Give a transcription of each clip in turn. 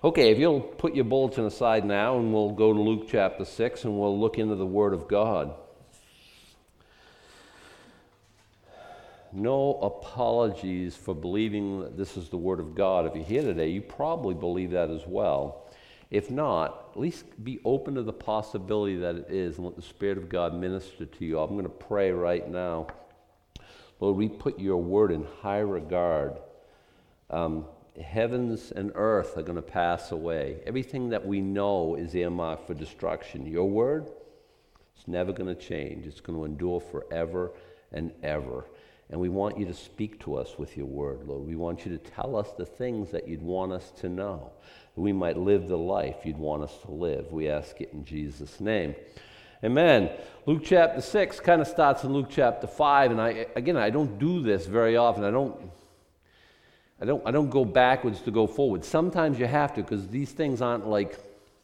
Okay, if you'll put your bulletin aside now, and we'll go to Luke chapter 6, and we'll look into the Word of God. No apologies for believing that this is the Word of God. If you're here today, you probably believe that as well. If not, at least be open to the possibility that it is, and let the Spirit of God minister to you. I'm going to pray right now. Lord, we put your Word in high regard. Heavens and earth are going to pass away. Everything that we know is earmarked for destruction. Your Word, it's never going to change. It's going to endure forever and ever. And we want you to speak to us with your Word, Lord. We want you to tell us the things that you'd want us to know, that we might live the life you'd want us to live. We ask it in Jesus' name. Amen. Luke chapter 6 kind of starts in Luke chapter 5, and I don't do this very often. I don't go backwards to go forward. Sometimes you have to, because these things aren't like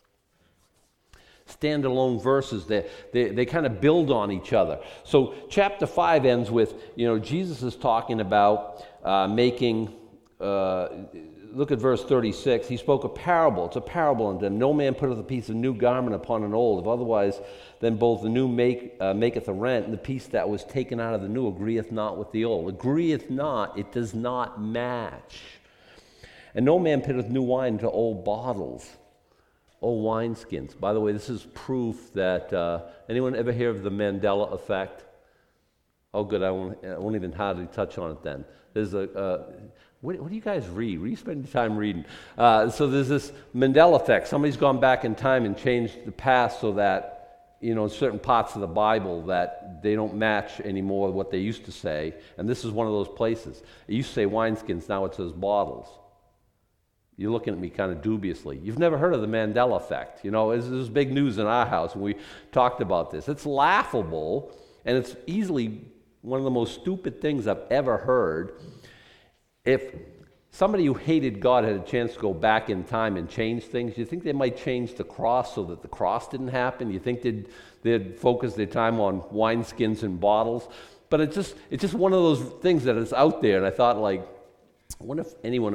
standalone verses. They kind of build on each other. So chapter 5 ends with, Jesus is talking about making, look at verse 36. He spoke a parable. It's a parable unto them. No man putteth a piece of new garment upon an old. If otherwise, then both the new maketh a rent, and the piece that was taken out of the new agreeth not with the old. Agreeth not, it does not match. And no man putteth new wine into old bottles, old wineskins. By the way, this is proof that, anyone ever hear of the Mandela effect? Oh, good, I won't even hardly touch on it then. There's what do you guys read? What do you spend your time reading? So there's this Mandela effect. Somebody's gone back in time and changed the past so that, in certain parts of the Bible that they don't match anymore what they used to say. And this is one of those places. It used to say wineskins, now it says bottles. You're looking at me kind of dubiously. You've never heard of the Mandela effect. This is big news in our house when we talked about this. It's laughable, and it's easily one of the most stupid things I've ever heard. If somebody who hated God had a chance to go back in time and change things, you think they might change the cross so that the cross didn't happen? You think they'd focus their time on wineskins and bottles? But it's just one of those things that is out there, and I thought, I wonder if anyone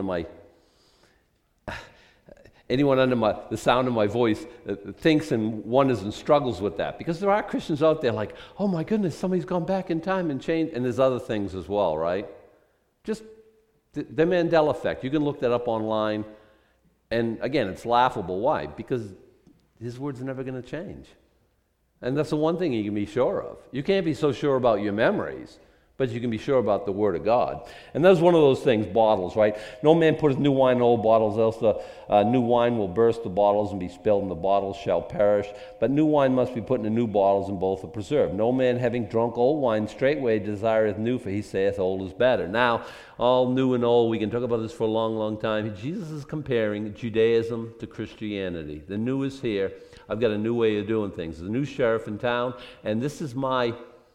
under the sound of my voice thinks and wonders and struggles with that. Because there are Christians out there like, oh my goodness, somebody's gone back in time and changed, and there's other things as well, right? Just the Mandela effect. You can look that up online, and again, it's laughable. Why? Because his word's never going to change. And that's the one thing you can be sure of. You can't be so sure about your memories, but you can be sure about the Word of God. And that's one of those things, bottles, right? No man putteth new wine in old bottles, else the new wine will burst the bottles and be spilled, and the bottles shall perish. But new wine must be put into new bottles, and both are preserved. No man having drunk old wine straightway desireth new, for he saith old is better. Now, all new and old, we can talk about this for a long, long time. Jesus is comparing Judaism to Christianity. The new is here. I've got a new way of doing things. There's a new sheriff in town, and this is my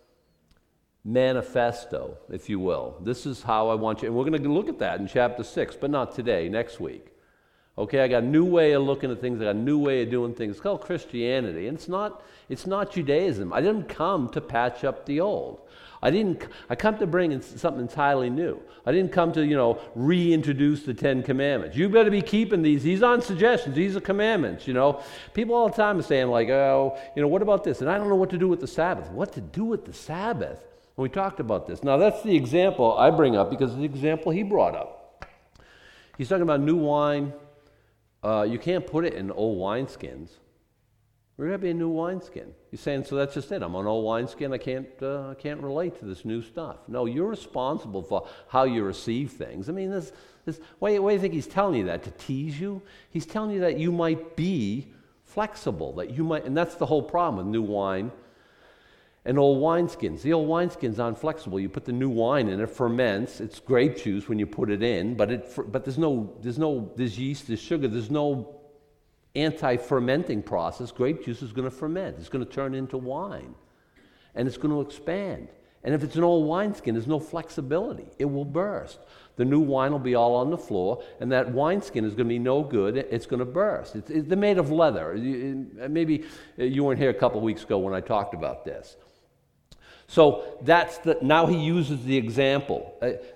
manifesto, if you will. This is how I want you, and we're going to look at that in chapter 6, but not today, next week. Okay, I got a new way of looking at things, I got a new way of doing things. It's called Christianity, and it's not Judaism. I didn't come to patch up the old. I come to bring in something entirely new. I didn't come to, reintroduce the 10 Commandments. You better be keeping these. These aren't suggestions. These are commandments, People all the time are saying what about this? And I don't know what to do with the Sabbath. What to do with the Sabbath? We talked about this. Now, that's the example I bring up because it's the example he brought up. He's talking about new wine. You can't put it in old wineskins. We're going to be a new wineskin. He's saying, so that's just it. I'm an old wineskin. I can't relate to this new stuff. No, you're responsible for how you receive things. I mean, why do you think he's telling you that? To tease you? He's telling you that you might be flexible, and that's the whole problem with new wine and old wineskins. The old wineskins aren't flexible. You put the new wine in, it ferments. It's grape juice when you put it in, but there's yeast, there's sugar, there's no anti-fermenting process. Grape juice is going to ferment. It's going to turn into wine, and it's going to expand. And if it's an old wineskin, there's no flexibility. It will burst. The new wine will be all on the floor, and that wineskin is going to be no good. It's going to burst. They're made of leather. Maybe you weren't here a couple weeks ago when I talked about this. So now he uses the example.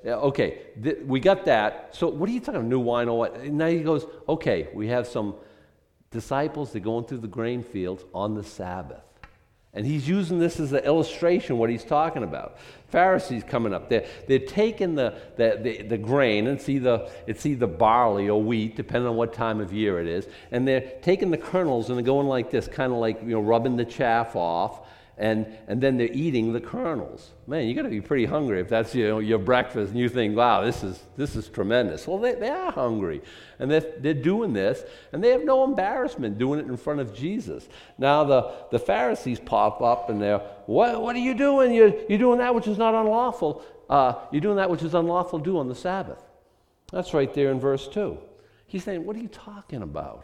We got that. So what are you talking about, new wine or what? And now he goes, okay, we have some disciples, they're going through the grain fields on the Sabbath. And he's using this as an illustration, what he's talking about. Pharisees coming up, they're taking the grain, and it's either barley or wheat, depending on what time of year it is, and they're taking the kernels and they're going like this, kind of like rubbing the chaff off, and then they're eating the kernels. Man, you got to be pretty hungry if that's your breakfast, and you think, wow, this is tremendous. Well, they are hungry, and they're doing this, and they have no embarrassment doing it in front of Jesus. Now the Pharisees pop up, and they're, what are you doing? You're doing that which is not unlawful. You're doing that which is unlawful to do on the Sabbath. That's right there in verse 2. He's saying, what are you talking about?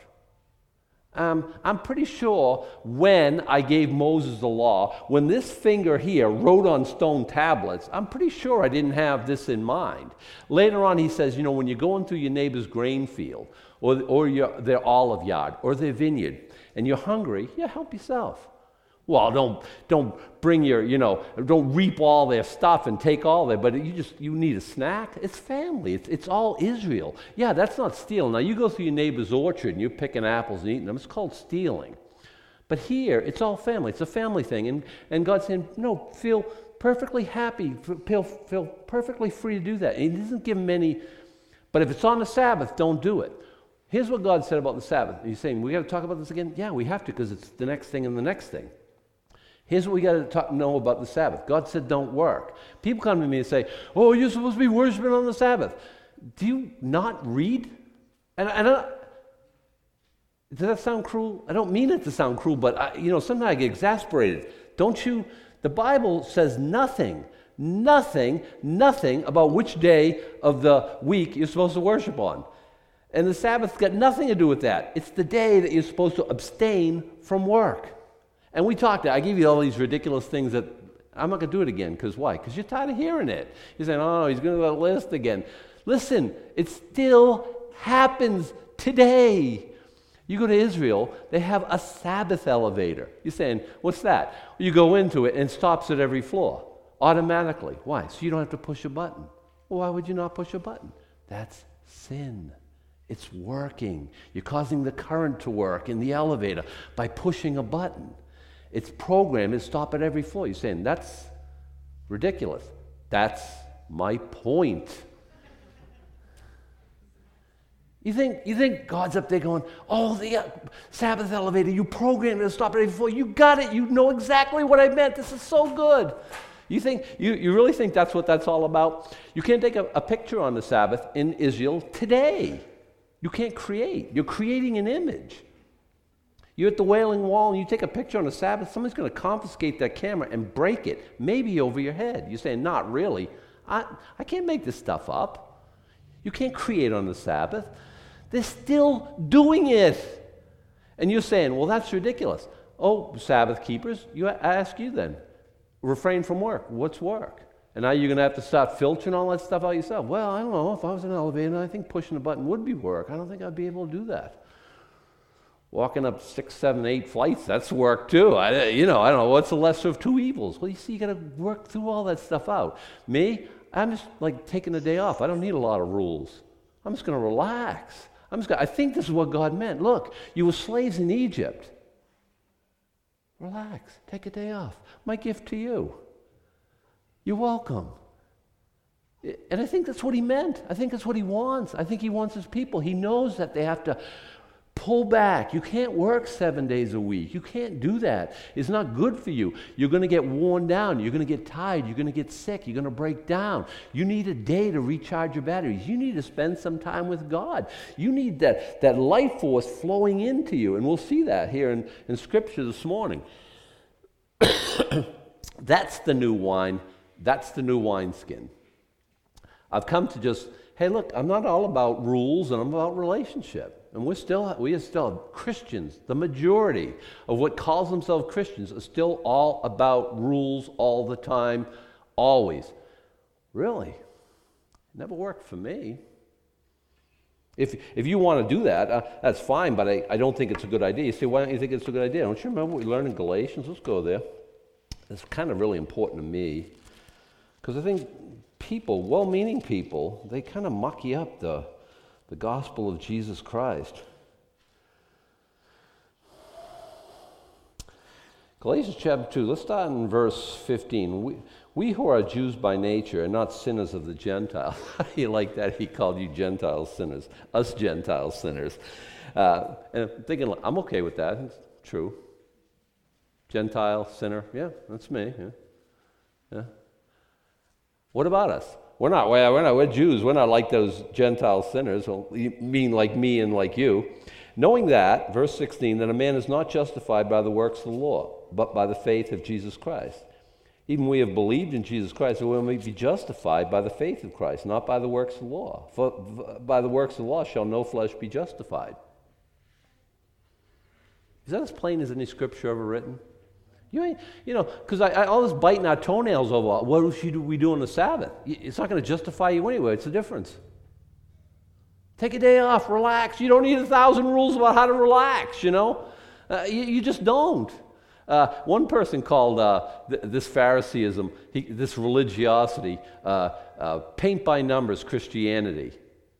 I'm pretty sure when I gave Moses the law, when this finger here wrote on stone tablets, I'm pretty sure I didn't have this in mind. Later on he says, when you're going through your neighbor's grain field or their olive yard or their vineyard and you're hungry, help yourself. Well, don't bring don't reap all their stuff and take all their, but you need a snack. It's family. It's all Israel. Yeah, that's not stealing. Now, you go through your neighbor's orchard and you're picking apples and eating them. It's called stealing. But here, it's all family. It's a family thing. And God's saying, no, feel perfectly happy. Feel perfectly free to do that. And he doesn't give them any, but if it's on the Sabbath, don't do it. Here's what God said about the Sabbath. He's saying, we got to talk about this again? Yeah, we have to, because it's the next thing and the next thing. Here's what we got to know about the Sabbath. God said don't work. People come to me and say, oh, you're supposed to be worshiping on the Sabbath. Do you not read? And does that sound cruel? I don't mean it to sound cruel, but sometimes I get exasperated. Don't you? The Bible says nothing about which day of the week you're supposed to worship on. And the Sabbath's got nothing to do with that. It's the day that you're supposed to abstain from work. And I gave you all these ridiculous things that I'm not going to do it again. Because why? Because you're tired of hearing it. You're saying, oh, he's going to go to the list again. Listen, it still happens today. You go to Israel, they have a Sabbath elevator. You're saying, what's that? You go into it and it stops at every floor automatically. Why? So you don't have to push a button. Well, why would you not push a button? That's sin. It's working. You're causing the current to work in the elevator by pushing a button. It's programmed to stop at every floor. You're saying, that's ridiculous. That's my point. You think God's up there going, oh, the Sabbath elevator, you programmed it to stop at every floor. You got it. You know exactly what I meant. This is so good. You really think that's what that's all about? You can't take a picture on the Sabbath in Israel today. You can't create. You're creating an image. You're at the Wailing Wall and you take a picture on the Sabbath, somebody's going to confiscate that camera and break it, maybe over your head. You're saying, not really. I can't make this stuff up. You can't create on the Sabbath. They're still doing it. And you're saying, well, that's ridiculous. Oh, Sabbath keepers, I ask you then, refrain from work. What's work? And now you're going to have to start filtering all that stuff out yourself. Well, I don't know. If I was in an elevator, I think pushing a button would be work. I don't think I'd be able to do that. Walking up 6, 7, 8 flights, that's work too. I don't know, what's the lesser of two evils? Well, you see, you got to work through all that stuff out. Me, I'm just like taking a day off. I don't need a lot of rules. I'm just going to relax. I think this is what God meant. Look, you were slaves in Egypt. Relax. Take a day off. My gift to you. You're welcome. And I think that's what he meant. I think that's what he wants. I think he wants his people. He knows that they have to pull back. You can't work 7 days a week. You can't do that. It's not good for you. You're going to get worn down. You're going to get tired. You're going to get sick. You're going to break down. You need a day to recharge your batteries. You need to spend some time with God. You need that life force flowing into you. And we'll see that here in Scripture this morning. That's the new wine. That's the new wineskin. I've come to just, hey, look, I'm not all about rules, and I'm about relationship. And we are still Christians. The majority of what calls themselves Christians are still all about rules all the time, always. Really? It never worked for me. If you want to do that, that's fine, but I don't think it's a good idea. You say, why don't you think it's a good idea? Don't you remember what we learned in Galatians? Let's go there. It's kind of really important to me because I think people, well-meaning people, they kind of mucky up the gospel of Jesus Christ. Galatians chapter 2, let's start in verse 15. We who are Jews by nature are not sinners of the Gentiles. How do you like that? He called you Gentile sinners, us Gentile sinners. And I'm thinking, I'm okay with that. It's true. Gentile sinner, yeah, that's me. Yeah. What about us? We're Jews. We're not like those Gentile sinners. Well, you mean like me and like you. Knowing that, verse 16, that a man is not justified by the works of the law, but by the faith of Jesus Christ. Even we have believed in Jesus Christ, so we may be justified by the faith of Christ, not by the works of the law. For by the works of the law shall no flesh be justified. Is that as plain as any scripture ever written? Because all this biting our toenails over, what should we do on the Sabbath? It's not going to justify you anyway. It's the difference. Take a day off, relax. You don't need 1,000 rules about how to relax, You just don't. One person called this Phariseeism, this religiosity, paint by numbers Christianity.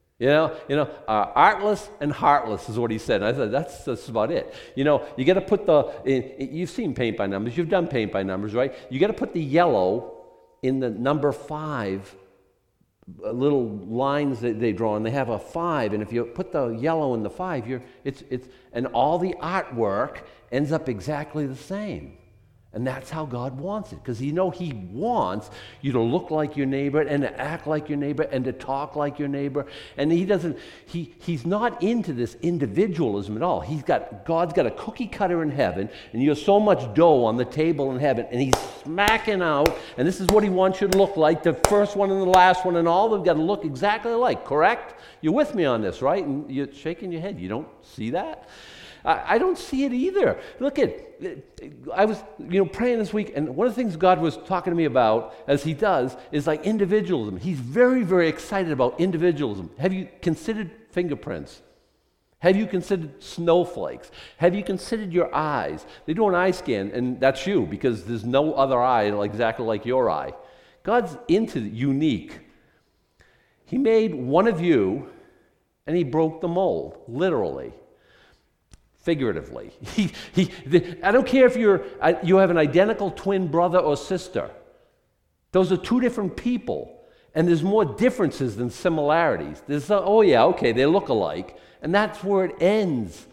Artless and heartless is what he said. And I said, that's about it. You got to put you've seen paint by numbers. You've done paint by numbers, right? You got to put the yellow in the number 5 little lines that they draw, and they have a 5. And if you put the yellow in the 5, and all the artwork ends up exactly the same. And that's how God wants it, because He wants you to look like your neighbor and to act like your neighbor and to talk like your neighbor. And He's not into this individualism at all. God's got a cookie cutter in heaven, and you have so much dough on the table in heaven, and He's smacking out, and this is what He wants you to look like, the first one and the last one, and all of them got to look exactly alike, correct? You're with me on this, right? And you're shaking your head. You don't see that? I don't see it either. Look I was praying this week, and one of the things God was talking to me about, as He does, is like individualism. He's very, very excited about individualism. Have you considered fingerprints? Have you considered snowflakes? Have you considered your eyes? They do an eye scan, and that's you, because there's no other eye exactly like your eye. God's into unique. He made one of you, and He broke the mold, literally. Figuratively. I don't care if you have an identical twin brother or sister. Those are two different people. And there's more differences than similarities. They look alike. And that's where it ends.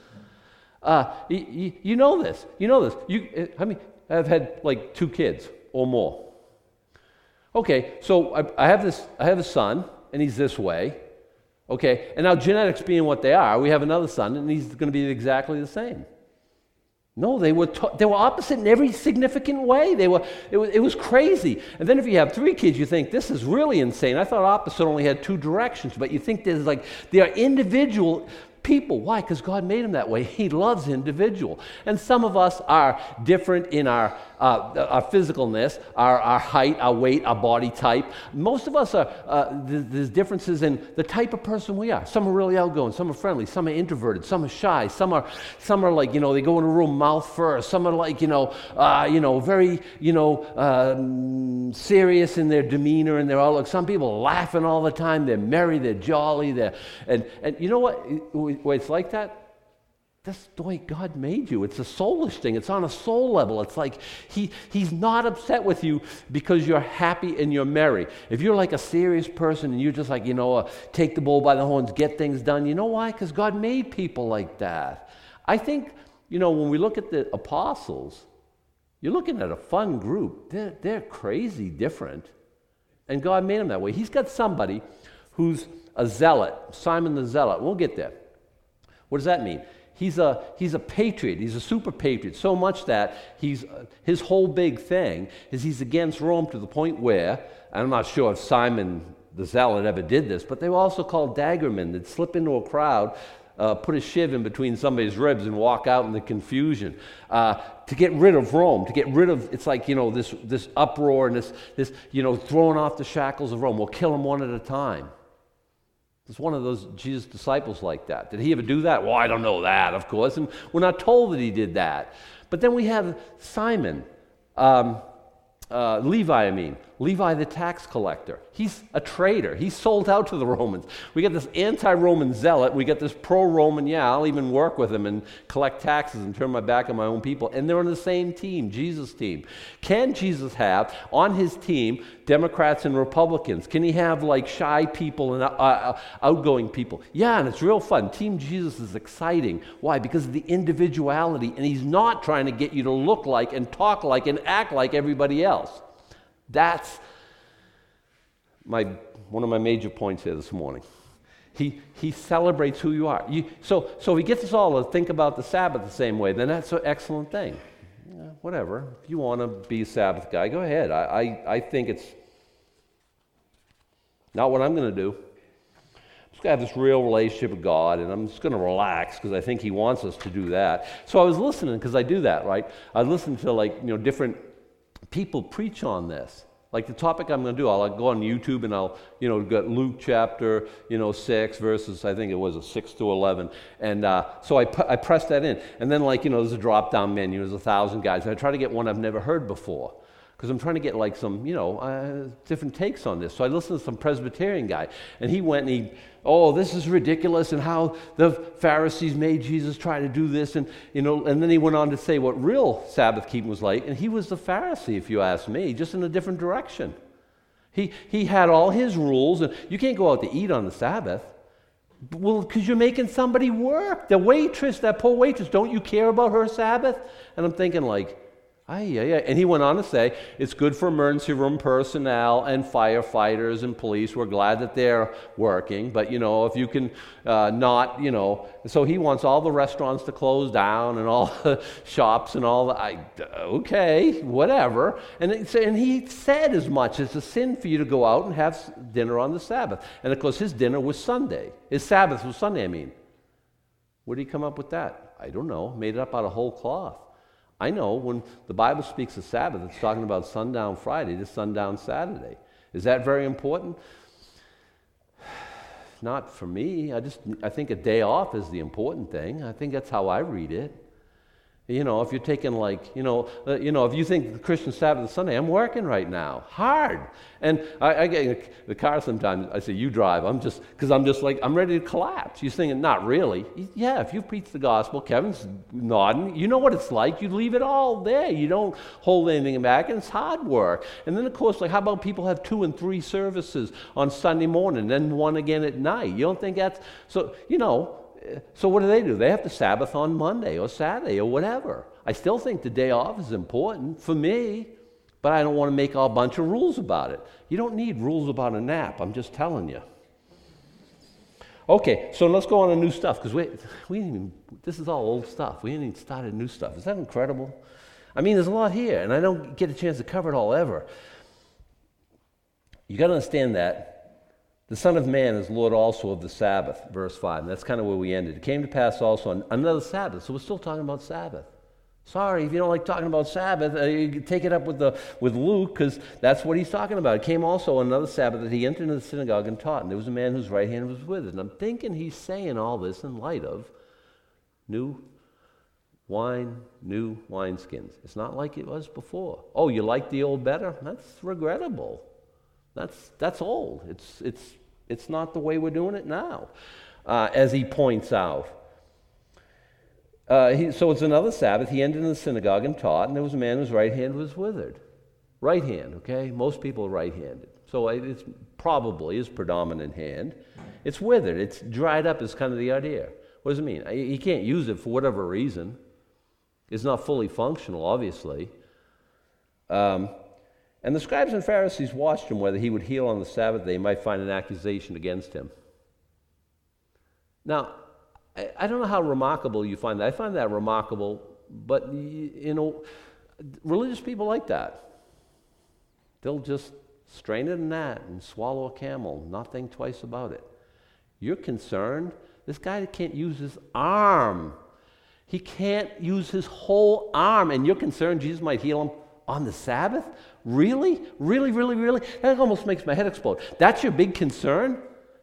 You know this. I've had like 2 kids or more. Okay, so I have a son, and he's this way. Okay, and now genetics being what they are, we have another son, and he's going to be exactly the same. No, they were opposite in every significant way. It was crazy. And then if you have 3 kids, you think, this is really insane. I thought opposite only had 2 directions, but you think they are individual people. Why? Because God made them that way. He loves individual. And some of us are different in our physicalness, our height, our weight, our body type. Most of us there's differences in the type of person we are. Some are really outgoing, some are friendly, some are introverted, some are shy, some are like, they go in a room mouth first. Some are like, very, serious in their demeanor, and they're all like, some people are laughing all the time. They're merry, they're jolly, and you know what? Why it's like that? That's the way God made you. It's a soulish thing. It's on a soul level. It's like He's not upset with you because you're happy and you're merry. If you're like a serious person and you're just like, take the bull by the horns, get things done, you know why? Because God made people like that. I think, when we look at the apostles, you're looking at a fun group. They're crazy different. And God made them that way. He's got somebody who's a zealot, Simon the Zealot. We'll get there. What does that mean? He's a patriot. He's a super patriot, so much that his whole big thing is he's against Rome to the point where, I'm not sure if Simon the Zealot ever did this, but they were also called daggermen. They'd slip into a crowd, put a shiv in between somebody's ribs and walk out in the confusion to get rid of Rome, to get rid of, it's like, this uproar and this throwing off the shackles of Rome. We'll kill them one at a time. It's one of those Jesus disciples like that. Did he ever do that? Well, I don't know that, of course, and we're not told that he did that. But then we have Simon. Levi the tax collector. He's a traitor. He's sold out to the Romans. We get this anti-Roman zealot. We get this pro-Roman, I'll even work with him and collect taxes and turn my back on my own people. And they're on the same team, Jesus' team. Can Jesus have on his team Democrats and Republicans? Can he have like shy people and outgoing people? Yeah, and it's real fun. Team Jesus is exciting. Why? Because of the individuality, and he's not trying to get you to look like and talk like and act like everybody else. That's one of my major points here this morning. He celebrates who you are. So if he gets us all to think about the Sabbath the same way, then that's an excellent thing. Whatever. If you want to be a Sabbath guy, go ahead. I think it's not what I'm going to do. I'm just going to have this real relationship with God, and I'm just going to relax because I think he wants us to do that. So I was listening, because I do that, right? I listen to different people preach on this. Like the topic I'm going to do, I'll go on YouTube and I'll, get Luke chapter, 6 verses, I think it was 6 to 11. And so I press that in. And then there's a drop-down menu, there's 1,000 guys. And I try to get one I've never heard before, because I'm trying to get some, different takes on this. So I listened to some Presbyterian guy, and he went and this is ridiculous, and how the Pharisees made Jesus try to do this, and and then he went on to say what real Sabbath keeping was like, and he was the Pharisee, if you ask me, just in a different direction. He had all his rules, and you can't go out to eat on the Sabbath. Well, because you're making somebody work. That poor waitress, don't you care about her Sabbath? And I'm thinking And he went on to say, it's good for emergency room personnel and firefighters and police. We're glad that they're working, but if you can not, so he wants all the restaurants to close down and all the shops and all okay, whatever. And he said as much, it's a sin for you to go out and have dinner on the Sabbath. And of course, his dinner was Sunday. His Sabbath was Sunday, Where did he come up with that? I don't know. Made it up out of whole cloth. I know when the Bible speaks of Sabbath, it's talking about sundown Friday to sundown Saturday. Is that very important? Not for me. I think a day off is the important thing. I think that's how I read it. If you're taking if you think the Christian Sabbath is Sunday, I'm working right now, hard. And I get in the car sometimes, I say, you drive. I'm ready to collapse. You're thinking, not really. Yeah, if you preach the gospel, Kevin's nodding, you know what it's like. You leave it all there. You don't hold anything back, and it's hard work. And then, of course, how about people have 2 and 3 services on Sunday morning, then one again at night? You don't think that's, so what do? They have to Sabbath on Monday or Saturday or whatever. I still think the day off is important for me, but I don't want to make a bunch of rules about it. You don't need rules about a nap. I'm just telling you. Okay, so let's go on to new stuff, because this is all old stuff. We ain't even started new stuff. Is that incredible? There's a lot here, and I don't get a chance to cover it all ever. You got to understand that the Son of Man is Lord also of the Sabbath, verse 5. And that's kind of where we ended. It came to pass also on another Sabbath. So we're still talking about Sabbath. Sorry, if you don't like talking about Sabbath, you take it up with Luke, because that's what he's talking about. It came also on another Sabbath that he entered into the synagogue and taught. And there was a man whose right hand was withered. And I'm thinking he's saying all this in light of new wine, new wineskins. It's not like it was before. Oh, you like the old better? That's regrettable. That's old. It's not the way we're doing it now, as he points out. So it's another Sabbath. He entered in the synagogue and taught, and there was a man whose right hand was withered. Right hand, okay? Most people are right-handed. So it's probably his predominant hand. It's withered. It's dried up is kind of the idea. What does it mean? He can't use it for whatever reason. It's not fully functional, obviously. And the scribes and Pharisees watched him whether he would heal on the Sabbath. They might find an accusation against him. Now, I don't know how remarkable you find that. I find that remarkable, but religious people like that. They'll just strain at a gnat and swallow a camel, not think twice about it. You're concerned? This guy can't use his arm. He can't use his whole arm, and you're concerned Jesus might heal him on the Sabbath? Really? Really, really, really? That almost makes my head explode. That's your big concern?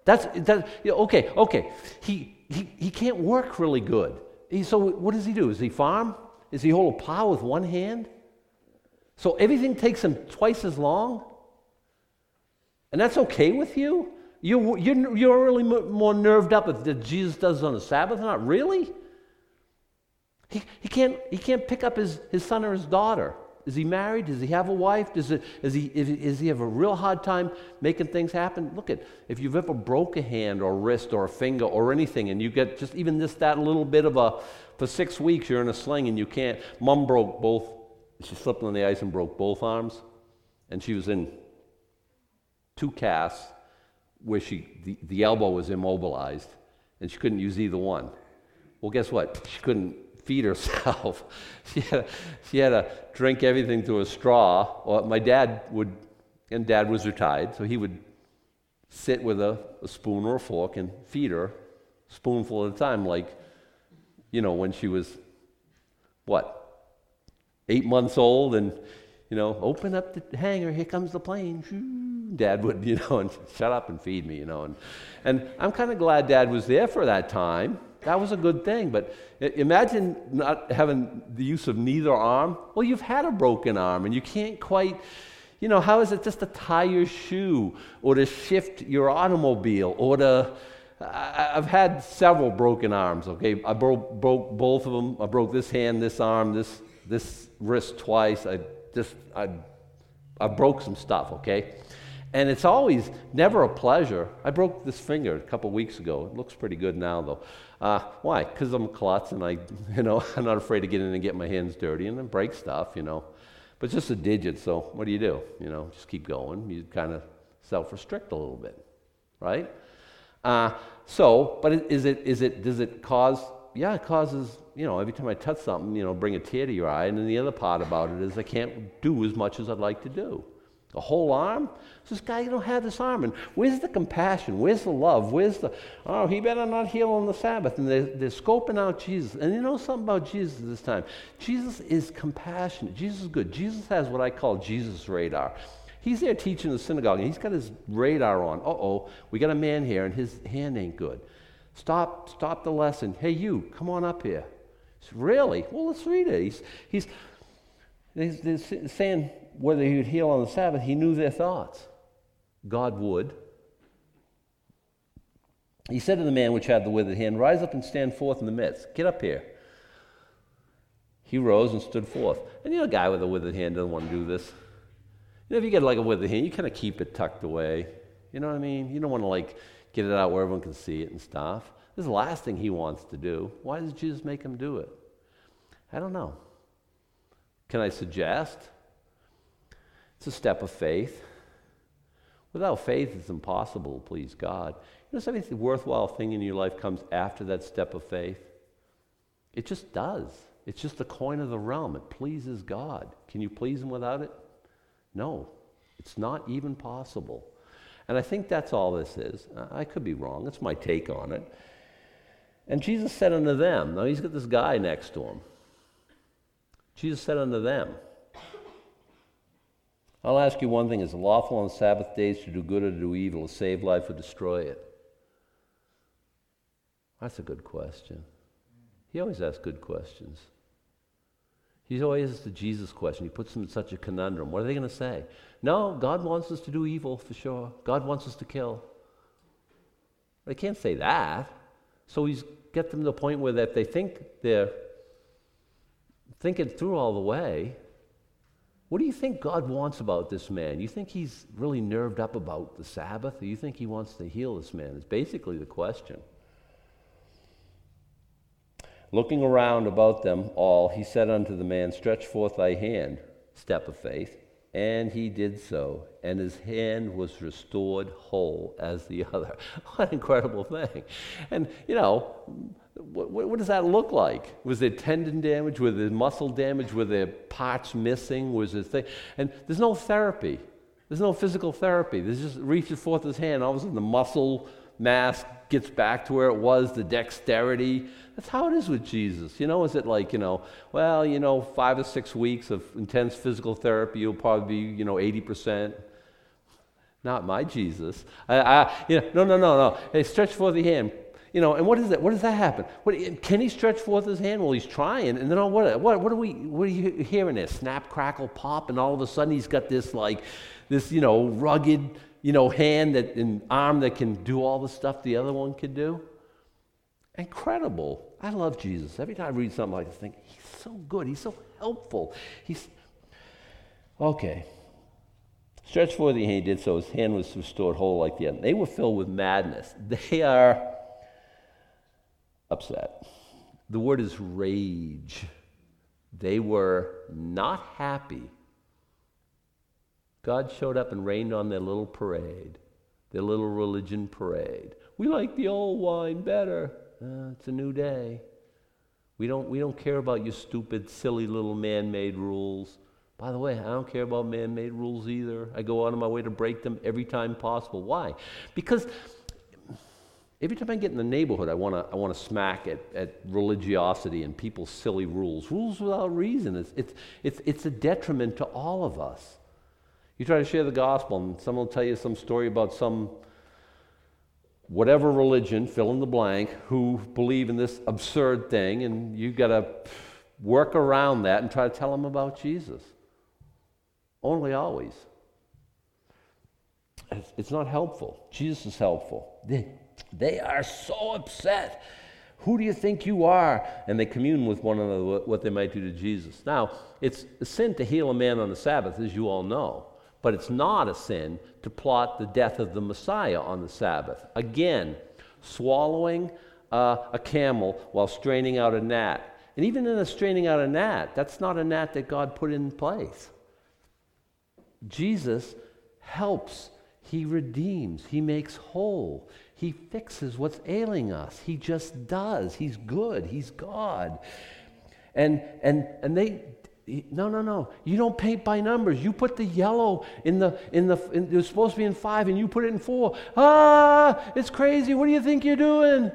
Okay. He can't work really good. So what does he do? Does he farm? Does he hold a plow with one hand? So everything takes him twice as long? And that's okay with you? You're really more nerved up that Jesus does on the Sabbath? Not really? He can't pick up his son or his daughter. Is he married? Does he have a wife? Does he have a real hard time making things happen? Look at, if you've ever broke a hand or wrist or a finger or anything, and you get just even that little bit of for 6 weeks you're in a sling and you can't. Mom broke both. She slipped on the ice and broke both arms, and she was in 2 casts where the elbow was immobilized, and she couldn't use either one. Well, guess what? She couldn't feed herself. She had to drink everything through a straw. Or my dad Dad was retired, so he would sit with a spoon or a fork and feed her a spoonful at a time, like, when she was, 8 months old, and, open up the hanger, here comes the plane. Dad would, and shut up and feed me, and I'm kind of glad Dad was there for that time. That was a good thing, but imagine not having the use of neither arm. Well, you've had a broken arm, and you can't quite, how is it just to tie your shoe or to shift your automobile or to, I've had several broken arms, okay? I broke both of them. I broke this hand, this arm, this wrist twice. I broke some stuff, okay? And it's always never a pleasure. I broke this finger a couple weeks ago. It looks pretty good now, though. Why? Because I'm a klutz, and I'm not afraid to get in and get my hands dirty and then break stuff, But it's just a digit, so what do? Just keep going. You kind of self-restrict a little bit, right? But does it cause? Yeah, it causes. Every time I touch something, bring a tear to your eye. And then the other part about it is I can't do as much as I'd like to do. A whole arm? So this guy, had this arm. And where's the compassion? Where's the love? He better not heal on the Sabbath. And they're scoping out Jesus. And you know something about Jesus this time? Jesus is compassionate. Jesus is good. Jesus has what I call Jesus radar. He's there teaching the synagogue, and he's got his radar on. We got a man here, and his hand ain't good. Stop the lesson. Hey, you, come on up here. He said, really? Well, let's read it. He's saying whether he would heal on the Sabbath. He knew their thoughts. God would. He said to the man which had the withered hand, rise up and stand forth in the midst. Get up here. He rose and stood forth. And a guy with a withered hand doesn't want to do this. If you get like a withered hand, you kind of keep it tucked away. You know what I mean? You don't want to get it out where everyone can see it and stuff. This is the last thing he wants to do. Why does Jesus make him do it? I don't know. Can I suggest? It's a step of faith. Without faith, it's impossible to please God. Every worthwhile thing in your life comes after that step of faith. It just does. It's just the coin of the realm. It pleases God. Can you please him without it? No. It's not even possible. And I think that's all this is. I could be wrong. That's my take on it. And Jesus said unto them, now he's got this guy next to him. Jesus said unto them, I'll ask you one thing. Is it lawful on Sabbath days to do good or to do evil, to save life or destroy it? That's a good question. He always asks good questions. He always asks the Jesus question. He puts them in such a conundrum. What are they going to say? No, God wants us to do evil for sure. God wants us to kill. They can't say that. So he's get them to the point where if they think they're thinking through all the way, what do you think God wants about this man? You think he's really nerved up about the Sabbath, or you think he wants to heal this man? It's basically the question. Looking around about them all, he said unto the man, stretch forth thy hand, step of faith. And he did so, and his hand was restored whole as the other. What an incredible thing. And, what does that look like? Was there tendon damage? Was there muscle damage? Were there parts missing? Was there thing? And there's no therapy. There's no physical therapy. There's just reaches forth his hand. All of a sudden the muscle mass gets back to where it was, the dexterity. That's how it is with Jesus. Is it like, 5 or 6 weeks of intense physical therapy, you'll probably be, 80%. Not my Jesus. No. Hey, stretch forth the hand. and what is that? What does that happen? Can he stretch forth his hand? Well, he's trying, and then what are you hearing there? Snap, crackle, pop, and all of a sudden he's got this rugged, hand and arm that can do all the stuff the other one could do. Incredible. I love Jesus. Every time I read something like this, I think, he's so good. He's so helpful. Okay. Stretched forth the hand, he did so. His hand was restored whole like the other. They were filled with madness. They are upset. The word is rage. They were not happy. God showed up and rained on their little parade, their little religion parade. We like the old wine better. It's a new day. We don't care about your stupid, silly little man-made rules. By the way, I don't care about man-made rules either. I go out of my way to break them every time possible. Why? Because every time I get in the neighborhood, I want to smack at religiosity and people's silly rules. Rules without reason. It's a detriment to all of us. You try to share the gospel, and someone will tell you some story about some whatever religion, fill in the blank, who believe in this absurd thing, and you've got to work around that and try to tell them about Jesus. Only always. It's not helpful. Jesus is helpful. They are so upset. Who do you think you are? And they commune with one another what they might do to Jesus. Now, it's a sin to heal a man on the Sabbath, as you all know. But it's not a sin to plot the death of the Messiah on the Sabbath. Again, swallowing a camel while straining out a gnat. And even in a straining out a gnat, that's not a gnat that God put in place. Jesus helps. He redeems. He makes whole. He fixes what's ailing us. He just does. He's good. He's God. And they... No. You don't paint by numbers. You put the yellow it was supposed to be in 5 and you put it in 4. It's crazy. What do you think you're doing?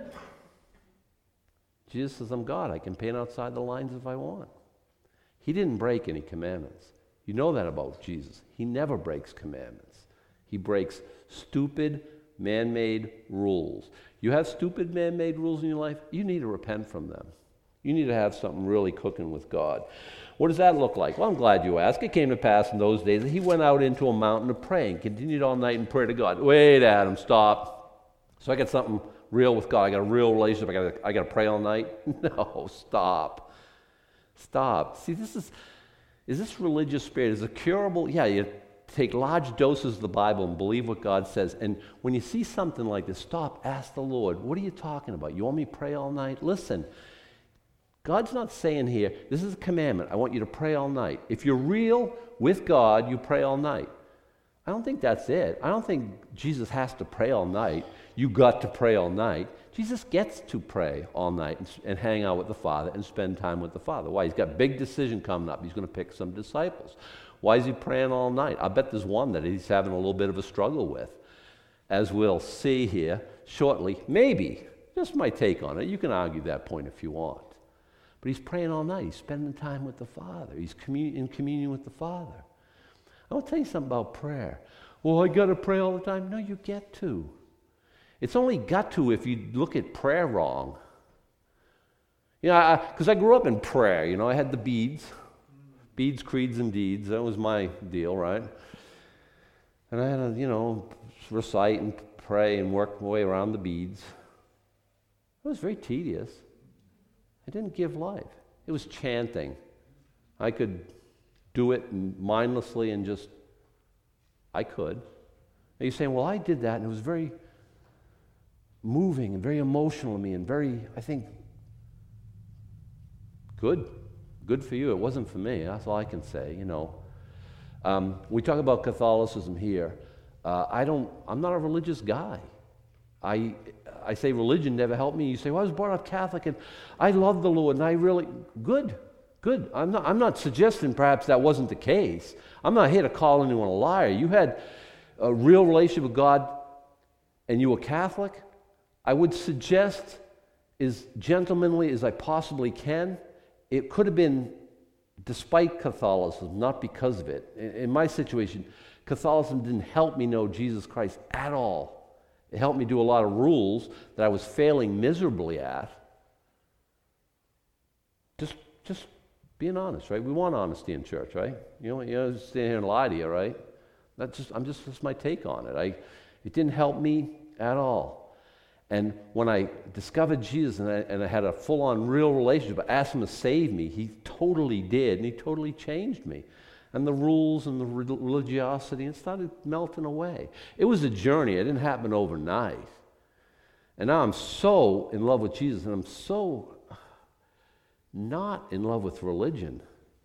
Jesus says, I'm God. I can paint outside the lines if I want. He didn't break any commandments. You know that about Jesus. He never breaks commandments. He breaks stupid, man-made rules. You have stupid, man-made rules in your life, you need to repent from them. You need to have something really cooking with God. What does that look like? Well, I'm glad you asked. It came to pass in those days that he went out into a mountain to pray and continued all night in prayer to God. Wait, Adam, stop. So I got something real with God. I got a real relationship. I got to pray all night? No, stop. See, is this religious spirit? Is it curable? Yeah, you take large doses of the Bible and believe what God says. And when you see something like this, stop, ask the Lord, what are you talking about? You want me to pray all night? Listen. God's not saying here, this is a commandment, I want you to pray all night. If you're real with God, you pray all night. I don't think that's it. I don't think Jesus has to pray all night. You got to pray all night. Jesus gets to pray all night and hang out with the Father and spend time with the Father. Why? He's got a big decision coming up. He's going to pick some disciples. Why is he praying all night? I bet there's one that he's having a little bit of a struggle with. As we'll see here shortly, maybe, just my take on it. You can argue that point if you want. But he's praying all night. He's spending time with the Father. He's in communion with the Father. I want to tell you something about prayer. Well, I got to pray all the time. No, you get to. It's only got to if you look at prayer wrong. Because I grew up in prayer. I had the beads, creeds, and deeds. That was my deal, right? And I had to, recite and pray and work my way around the beads. It was very tedious. It didn't give life. It was chanting. I could do it mindlessly and I could. And you're saying, well, I did that and it was very moving and very emotional to me and very, I think, good. Good for you. It wasn't for me. That's all I can say, We talk about Catholicism here. I'm not a religious guy. I say religion never helped me. You say, well, I was brought up Catholic and I love the Lord and I really, good. I'm not suggesting perhaps that wasn't the case. I'm not here to call anyone a liar. You had a real relationship with God and you were Catholic. I would suggest, as gentlemanly as I possibly can, it could have been despite Catholicism, not because of it. In my situation, Catholicism didn't help me know Jesus Christ at all. It helped me do a lot of rules that I was failing miserably at. Just being honest, right? We want honesty in church, right? You don't stand here and lie to you, right? That's my take on it. It didn't help me at all. And when I discovered Jesus and I had a full-on real relationship, I asked him to save me. He totally did, and he totally changed me. And the rules and the religiosity, it started melting away. It was a journey. It didn't happen overnight. And now I'm so in love with Jesus, and I'm so not in love with religion.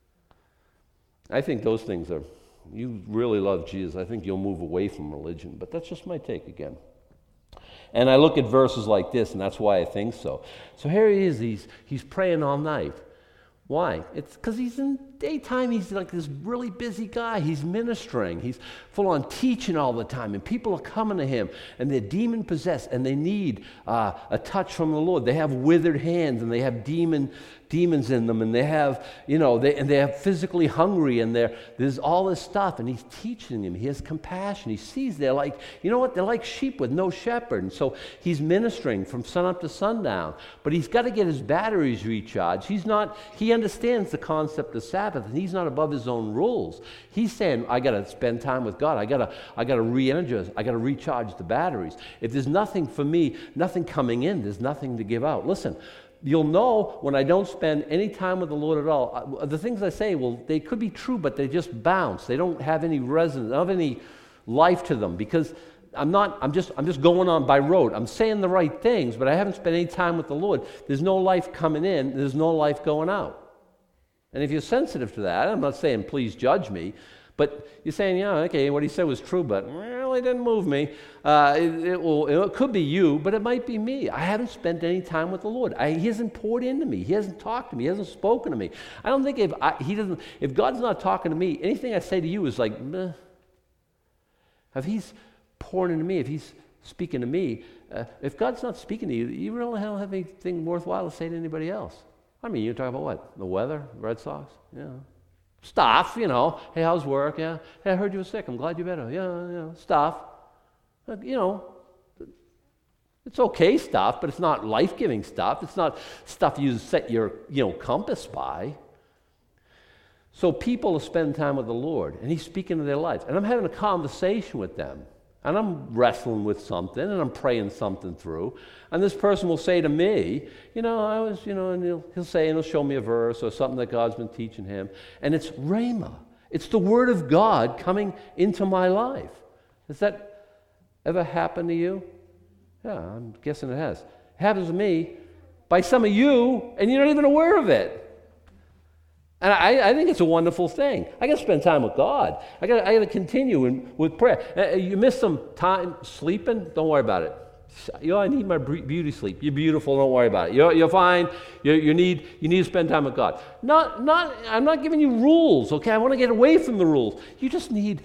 I think those things are, you really love Jesus, I think you'll move away from religion. But that's just my take again. And I look at verses like this, and that's why I think so. So here he is, he's praying all night. Why? It's because he's in daytime, he's like this really busy guy. He's ministering. He's full on teaching all the time. And people are coming to him, and they're demon possessed, and they need a touch from the Lord. They have withered hands, and they have demons in them, and they have, they have physically hungry, and there's all this stuff, and he's teaching them. He has compassion. He sees they're like, they're like sheep with no shepherd. And so he's ministering from sunup to sundown. But he's got to get his batteries recharged. He understands the concept of Sabbath, and he's not above his own rules. He's saying, I got to spend time with God. I got to re-energize. I got to recharge the batteries. If there's nothing for me, nothing coming in, there's nothing to give out. Listen, you'll know when I don't spend any time with the Lord at all. The things I say, they could be true, but they just bounce. They don't have any resonance, don't have any life to them, because I'm just going on by road. I'm saying the right things, but I haven't spent any time with the Lord. There's no life coming in, there's no life going out. And if you're sensitive to that, I'm not saying please judge me, but you're saying, okay, what he said was true, but really didn't move me. It could be you, but it might be me. I haven't spent any time with the Lord. He hasn't poured into me. He hasn't talked to me. He hasn't spoken to me. I don't think if God's not talking to me, anything I say to you is like, meh. If he's pouring into me, if he's speaking to me, if God's not speaking to you, you really don't have anything worthwhile to say to anybody else. I mean, you're talking about what? The weather? Red Sox? Yeah. Stuff, Hey, how's work? Yeah. Hey, I heard you were sick. I'm glad you're better. Yeah. Stuff. It's okay stuff, but it's not life-giving stuff. It's not stuff you set your, compass by. So people spend time with the Lord, and he's speaking to their lives. And I'm having a conversation with them. And I'm wrestling with something, and I'm praying something through. And this person will say to me, and he'll say, and he'll show me a verse or something that God's been teaching him. And it's Rhema. It's the Word of God coming into my life. Has that ever happened to you? Yeah, I'm guessing it has. It happens to me by some of you, and you're not even aware of it. And I think it's a wonderful thing. I got to spend time with God. I got to continue with prayer. You miss some time sleeping? Don't worry about it. I need my beauty sleep. You're beautiful. Don't worry about it. You're fine. You need to spend time with God. I'm not giving you rules. Okay, I want to get away from the rules. You just need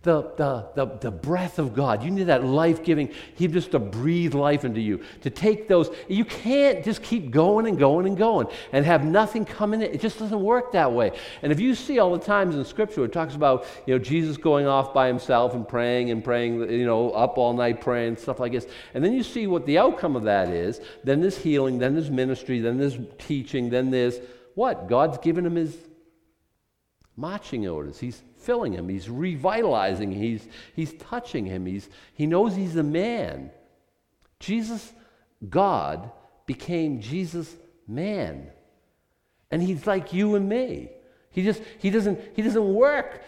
the breath of God. You need that life-giving, Him just to breathe life into you, to take those. You can't just keep going and going and going and have nothing come in. It just doesn't work that way. And if you see all the times in Scripture, it talks about Jesus going off by himself and praying, up all night praying, stuff like this. And then you see what the outcome of that is. Then there's healing, then there's ministry, then there's teaching, then there's what? God's given him his marching orders. He's filling him. He's revitalizing. He's touching him. He knows he's a man. Jesus, God, became Jesus, man. And he's like you and me. He doesn't work,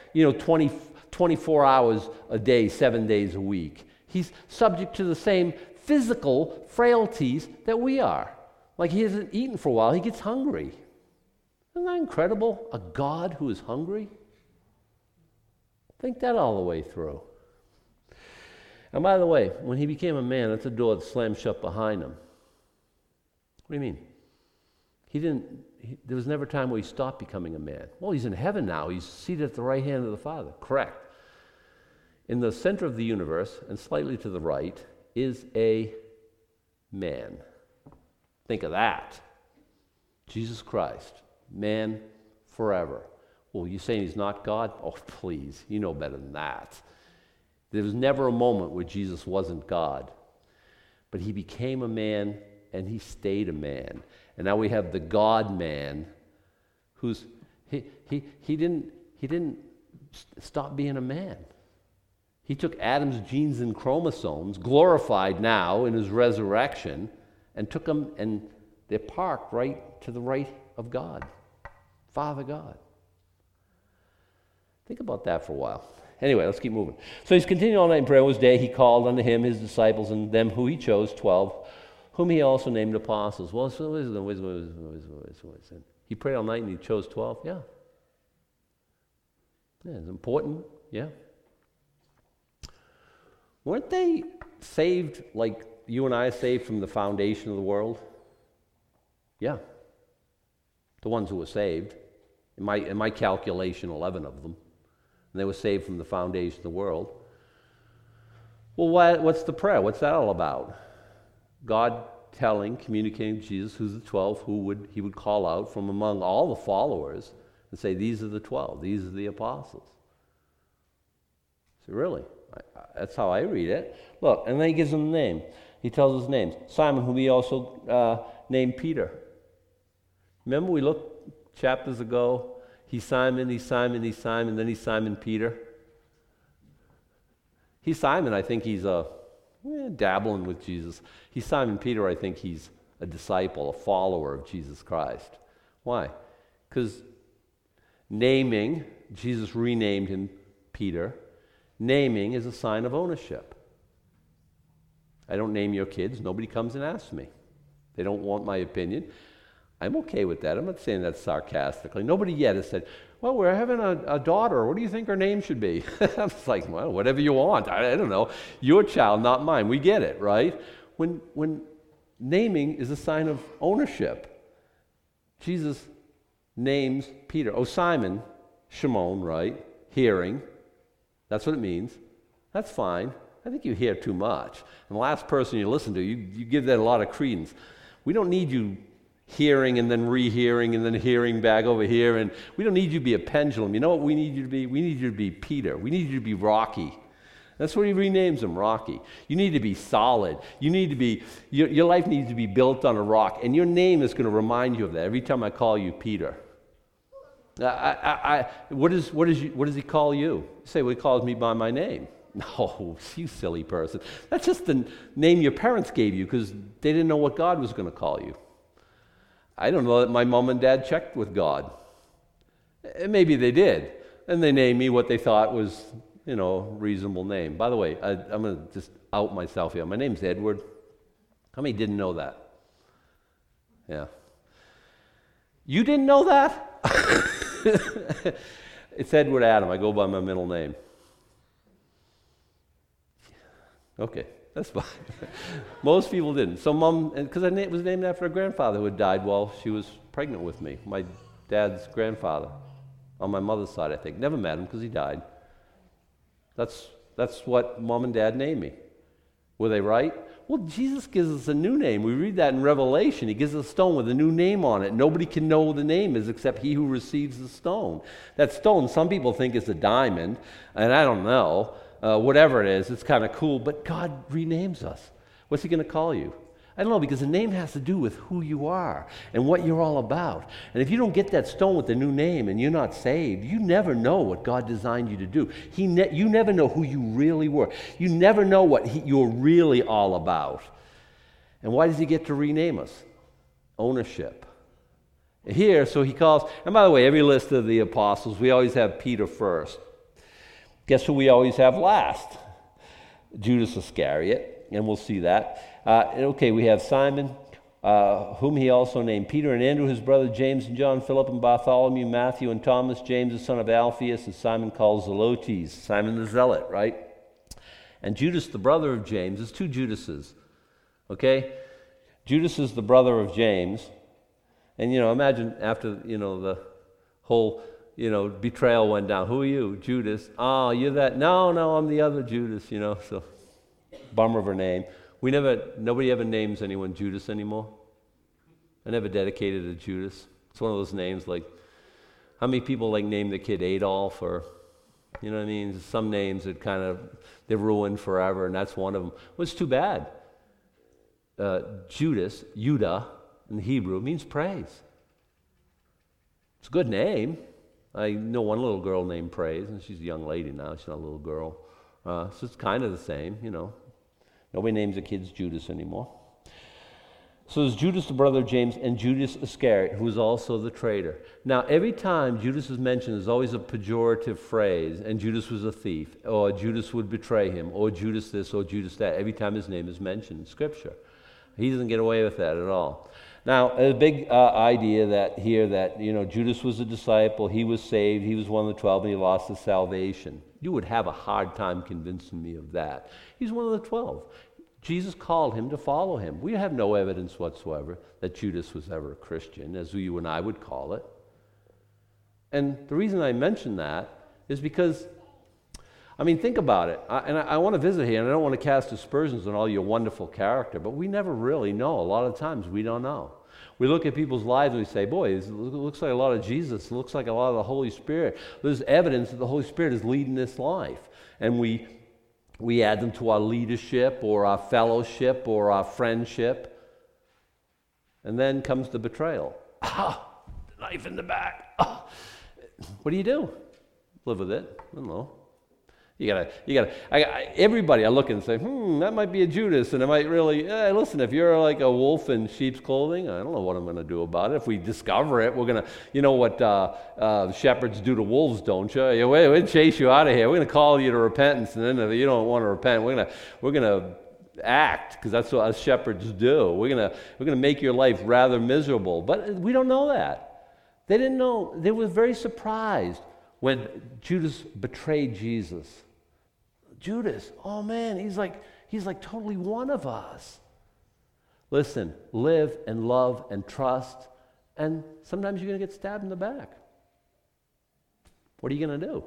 24 hours a day, 7 days a week. He's subject to the same physical frailties that we are. Like he hasn't eaten for a while, he gets hungry. Isn't that incredible? A God who is hungry? Think that all the way through. And by the way, when he became a man, that's a door that slammed shut behind him. What do you mean? There was never a time where he stopped becoming a man. Well, he's in heaven now. He's seated at the right hand of the Father. Correct. In the center of the universe, and slightly to the right, is a man. Think of that. Jesus Christ, man forever. Well, you're saying he's not God? Oh, please, you know better than that. There was never a moment where Jesus wasn't God. but he became a man and he stayed a man. And now we have the God-man who's, he didn't stop being a man. He took Adam's genes and chromosomes, glorified now in his resurrection, and took them, and they're parked right to the right of God, Father God. Think about that for a while. Anyway, let's keep moving. So he's continuing all night in prayer. It was day. He called unto him his disciples, and them who he chose, 12, whom he also named apostles. Well, so he prayed all night and he chose 12? Yeah. Yeah, it's important. Yeah. Weren't they saved like you and I are saved from the foundation of the world? Yeah. The ones who were saved. In my calculation, 11 of them. And they were saved from the foundation of the world. Well, what's the prayer? What's that all about? God communicating to Jesus who's the 12, he would call out from among all the followers and say, these are the 12, these are the apostles. So really, that's how I read it. Look, and then he gives them a name. He tells his names. Simon, whom he also named Peter. Remember we looked chapters ago, he's Simon, then he's Simon Peter. He's Simon, I think he's dabbling with Jesus. He's Simon Peter, I think he's a disciple, a follower of Jesus Christ. Why? Because naming, Jesus renamed him Peter. Naming is a sign of ownership. I don't name your kids. Nobody comes and asks me. They don't want my opinion. I'm okay with that. I'm not saying that sarcastically. Nobody yet has said, well, we're having a daughter. What do you think her name should be? I'm just like, well, whatever you want. I don't know. Your child, not mine. We get it, right? When naming is a sign of ownership. Jesus names Peter. Oh, Simon, Shimon, right? Hearing. That's what it means. That's fine. I think you hear too much. And the last person you listen to, you give that a lot of credence. We don't need you hearing and then rehearing and then hearing back over here. And we don't need you to be a pendulum. You know what we need you to be? We need you to be Peter. We need you to be Rocky. That's what he renames him, Rocky. You need to be solid. You need to be, your life needs to be built on a rock. And your name is going to remind you of that every time I call you Peter. What does he call you? You say, well, he calls me by my name. No, you silly person. That's just the name your parents gave you because they didn't know what God was going to call you. I don't know that my mom and dad checked with God. Maybe they did. And they named me what they thought was, reasonable name. By the way, I'm going to just out myself here. My name's Edward. How many didn't know that? Yeah. You didn't know that? It's Edward Adam. I go by my middle name. Okay, that's fine. Most people didn't. So Mom, because it was named after a grandfather who had died while she was pregnant with me. My dad's grandfather, on my mother's side, I think. Never met him because he died. That's what Mom and Dad named me. Were they right? Well, Jesus gives us a new name. We read that in Revelation. He gives us a stone with a new name on it. Nobody can know what the name is except he who receives the stone. That stone, some people think is a diamond, and I don't know. Whatever it is, it's kind of cool, but God renames us. What's he going to call you? I don't know, because the name has to do with who you are and what you're all about. And if you don't get that stone with the new name and you're not saved, you never know what God designed you to do. You never know who you really were. You never know what you're really all about. And why does he get to rename us? Ownership. Here, so he calls, and by the way, every list of the apostles, we always have Peter first. Guess who we always have last? Judas Iscariot, and we'll see that. We have Simon, whom he also named Peter, and Andrew his brother, James and John, Philip and Bartholomew, Matthew and Thomas, James the son of Alphaeus, and Simon called Zelotes, Simon the Zealot, right? And Judas, the brother of James. There's two Judases, okay? Judas is the brother of James, and imagine after the whole betrayal went down. Who are you? Judas. Oh, you're that? No, I'm the other Judas, so bummer of a name. Nobody ever names anyone Judas anymore. I never dedicated a Judas. It's one of those names like, how many people name the kid Adolf or, what I mean? Some names that they're ruined forever, and that's one of them. Well, it's too bad. Judas, Judah in Hebrew, means praise. It's a good name. I know one little girl named Praise, and she's a young lady now. She's not a little girl. So it's kind of the same, you know. Nobody names their kids Judas anymore. So there's Judas, the brother of James, and Judas Iscariot, who is also the traitor. Now, every time Judas is mentioned, there's always a pejorative phrase, and Judas was a thief, or Judas would betray him, or Judas this, or Judas that, every time his name is mentioned in Scripture. He doesn't get away with that at all. Now, a big idea that Judas was a disciple, he was saved, he was one of the 12, and he lost his salvation. You would have a hard time convincing me of that. He's one of the 12. Jesus called him to follow him. We have no evidence whatsoever that Judas was ever a Christian, as you and I would call it. And the reason I mention that is because, think about it. I want to visit here, and I don't want to cast aspersions on all your wonderful character, but we never really know. A lot of times we don't know. We look at people's lives and we say, boy, it looks like a lot of Jesus. It looks like a lot of the Holy Spirit. There's evidence that the Holy Spirit is leading this life. And we add them to our leadership or our fellowship or our friendship. And then comes the betrayal. The knife in the back. What do you do? Live with it. I don't know. Everybody I look and say, that might be a Judas, and it might really, listen, if you're like a wolf in sheep's clothing, I don't know what I'm going to do about it. If we discover it, we're going to, you know what shepherds do to wolves, don't you? We'll chase you out of here. We're going to call you to repentance, and then if you don't want to repent, we're going to act, because that's what us shepherds do. We're going to make your life rather miserable. But we don't know that. They didn't know. They were very surprised when Judas betrayed Jesus. Judas, oh man, he's like totally one of us. Listen, live and love and trust, and sometimes you're going to get stabbed in the back. What are you going to do?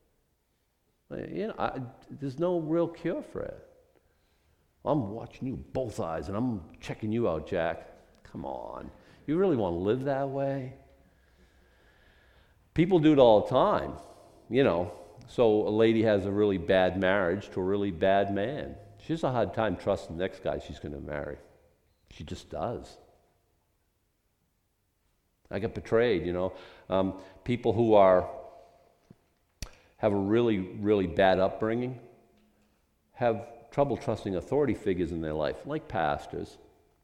There's no real cure for it. I'm watching you both eyes, and I'm checking you out, Jack. Come on. You really want to live that way? People do it all the time, So a lady has a really bad marriage to a really bad man. She has a hard time trusting the next guy she's going to marry. She just does. I get betrayed, People who have a really, really bad upbringing have trouble trusting authority figures in their life, like pastors.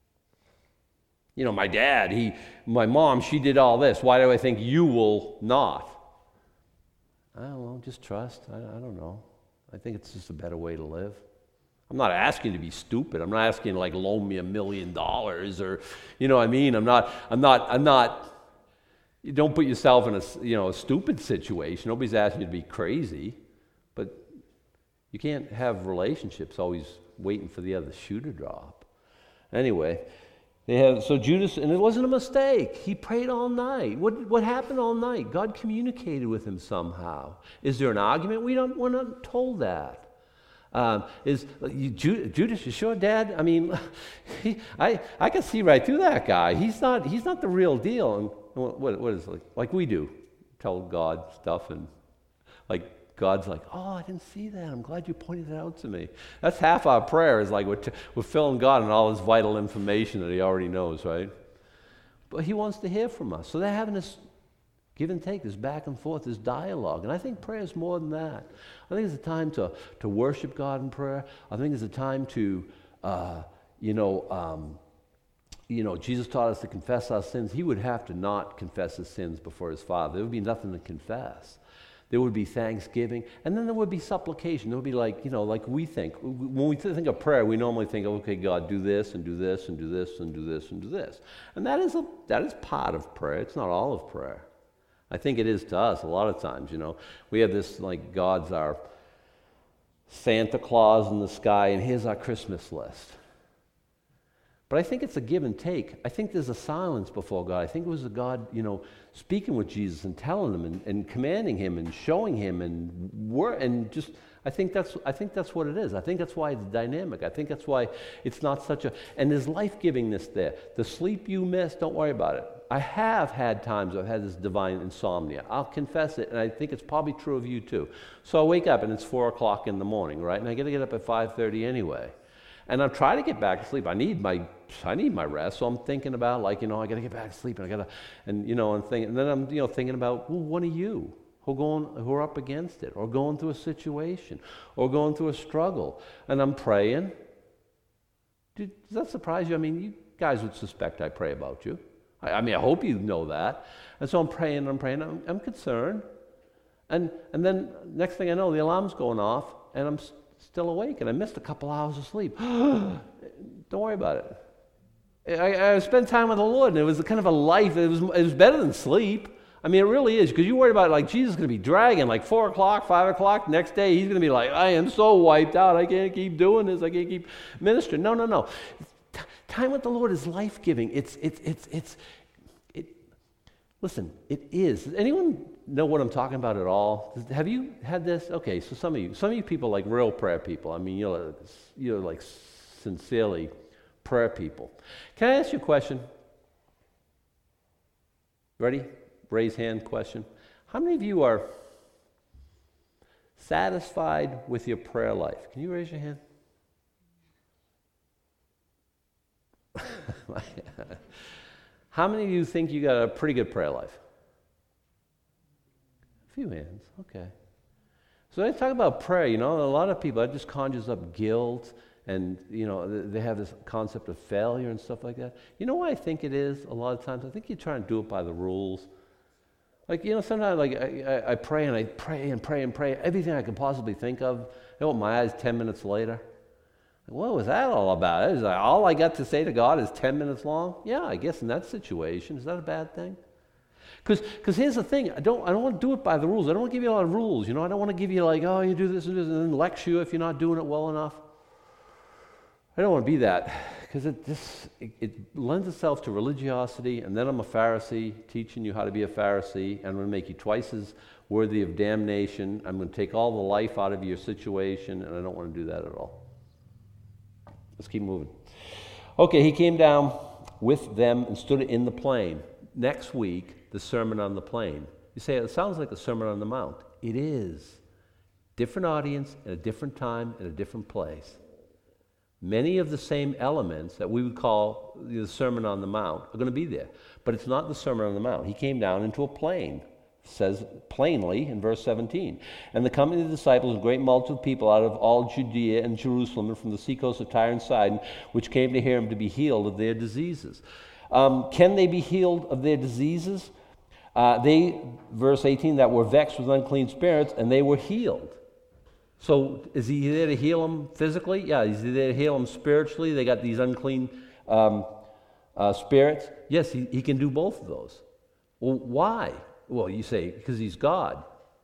My dad, my mom, she did all this. Why do I think you will not? I don't know, just trust. I don't know. I think it's just a better way to live. I'm not asking to be stupid. I'm not asking to loan me $1 million or, I'm not, you don't put yourself in a stupid situation. Nobody's asking you to be crazy, but you can't have relationships always waiting for the other shoe to drop. Anyway, so Judas, and it wasn't a mistake. He prayed all night. What happened all night? God communicated with him somehow. Is there an argument? We're not told that. Judas, you sure, Dad? I can see right through that guy. He's not the real deal. And what is it like we do? Tell God stuff, and God's like, oh, I didn't see that. I'm glad you pointed it out to me. That's half our prayer, is we're filling God in all his vital information that he already knows, right? But he wants to hear from us. So they're having this give and take, this back and forth, this dialogue. And I think prayer is more than that. I think it's a time to worship God in prayer. I think it's a time to, Jesus taught us to confess our sins. He would have to not confess his sins before his Father. There would be nothing to confess. There would be thanksgiving, and then there would be supplication. There would be like we think. When we think of prayer, we normally think, okay, God, do this, and do this, and do this, and do this, and do this. And that is part of prayer. It's not all of prayer. I think it is to us a lot of times, We have this, God's our Santa Claus in the sky, and here's our Christmas list. But I think it's a give and take. I think there's a silence before God. I think it was a God, speaking with Jesus and telling him and commanding him and showing him and just. I think that's what it is. I think that's why it's dynamic. I think that's why it's not such a. And there's life-givingness there. The sleep you miss, don't worry about it. I have had times I've had this divine insomnia. I'll confess it, and I think it's probably true of you too. So I wake up and it's 4:00 in the morning, right? And I got to get up at 5:30 anyway. And I'm trying to get back to sleep. I need my rest. So I'm thinking about, like, I got to get back to sleep, and and then I'm thinking about, well, one of you who are up against it, or going through a situation, or going through a struggle, and I'm praying. Does that surprise you? I mean, you guys would suspect I pray about you. I hope you know that. And so I'm praying, I'm concerned. And then next thing I know, the alarm's going off, and I'm still awake, and I missed a couple hours of sleep. Don't worry about it. I spent time with the Lord, and it was kind of a life. It was better than sleep. I mean, it really is, because you worry about, like, Jesus is going to be dragging, like 4 o'clock, 5 o'clock. Next day, he's going to be like, I am so wiped out. I can't keep doing this. I can't keep ministering. No. Time with the Lord is life-giving. Listen, it is. Does anyone know what I'm talking about at all? Have you had this? Okay, so some of you people, like, real prayer people. I mean, you're like sincerely prayer people. Can I ask you a question? Ready? Raise hand question. How many of you are satisfied with your prayer life? Can you raise your hand? How many of you think you got a pretty good prayer life? A few hands, okay. So when I talk about prayer, a lot of people, that just conjures up guilt, and, they have this concept of failure and stuff like that. You know why I think it is a lot of times? I think you try and do it by the rules. Like, sometimes, like, I pray and I pray and pray and pray, everything I can possibly think of. I open my eyes 10 minutes later. What was that all about? It was like, all I got to say to God is 10 minutes long? Yeah, I guess in that situation, is that a bad thing? Because here's the thing, I don't want to do it by the rules. I don't want to give you a lot of rules. I don't want to give you, like, oh, you do this and this, and then lecture you if you're not doing it well enough. I don't want to be that, because it lends itself to religiosity, and then I'm a Pharisee teaching you how to be a Pharisee, and I'm going to make you twice as worthy of damnation. I'm going to take all the life out of your situation, and I don't want to do that at all. Let's keep moving. Okay, he came down with them and stood in the plain. Next week, the Sermon on the Plain. You say, it sounds like the Sermon on the Mount. It is. Different audience, at a different time, at a different place. Many of the same elements that we would call the Sermon on the Mount are going to be there. But it's not the Sermon on the Mount. He came down into a plain. Says plainly in verse 17, and the company of the disciples, a great multitude of people out of all Judea and Jerusalem and from the seacoast of Tyre and Sidon, which came to hear him, to be healed of their diseases. Can they be healed of their diseases? Verse 18, that were vexed with unclean spirits, and they were healed. So is he there to heal them physically? Yeah. Is he there to heal them spiritually? They got these unclean spirits. Yes, he can do both of those. Well, why? Well, you say, because he's God.